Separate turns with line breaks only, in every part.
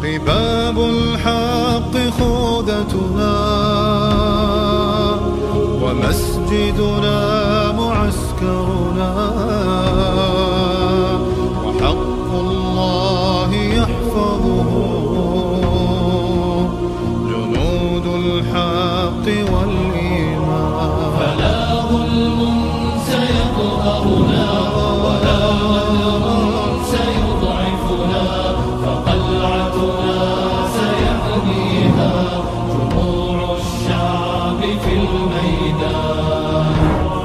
قباب الحق خوذتنا ومسجدنا معسكرنا، وحق الله يحفظه جنود الحق والإيمان.
فلا ظلم سيقهرنا ولا غدر سيضعفنا، فقلعتنا سيحميها جموع الشعب في الميدان.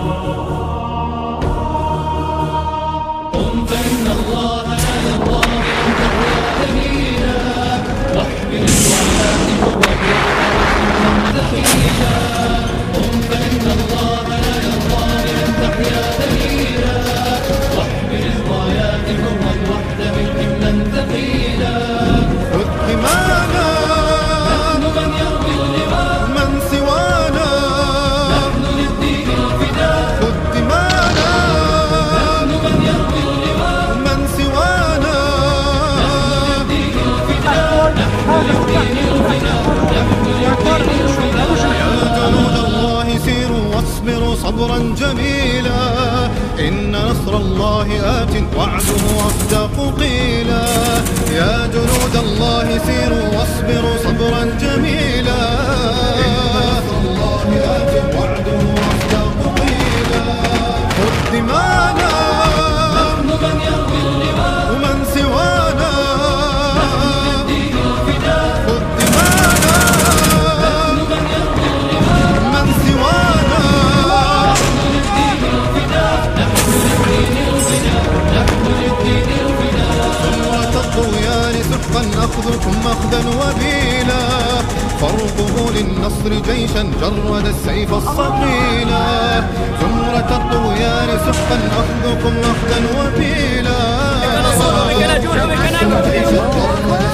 قم فإن الله لا يرضى بأن تحيا دليلا، واحمل الوعلات والوعلات ثقيلا. قم فإن الله لا يرضى بأن تحيا دليلا، واحمل الرايات حرا وحدا حملا ثقيلا.
خذ حمانا
نحن من يروي اللواء،
من سوانا
نحن للدين الفداء.
خذ دمانا
نحن من يروي اللواء،
من سوانا
للدين الفداء. نحن للدين الفداء، نحن للدين الفداء.
يا جنود الله سيروا واصبروا صبرا جميلا، إن نصر الله آت وعده أصدق قيلا. يا جنود الله سيروا واصبروا صبرا جميلا، إن نصر الله آت وعده أصدق قيلا. خذ دمانا
نحن من يروي اللواء،
ومن سوانا
للدين الفداء.
خذ دمانا
نحن من يروي اللواء،
من سوانا
نحن للدين الفداء. نحن للدين الفداء، نحن للدين الفداء.
زمرة الطغيان سحقا أخذكم أخذا وبيلا، فارقه للنصر جيشا جرد السيف الصقيلا. زمرة الطغيان سحقا أخذكم أخذا وبيلا، جيشا جرد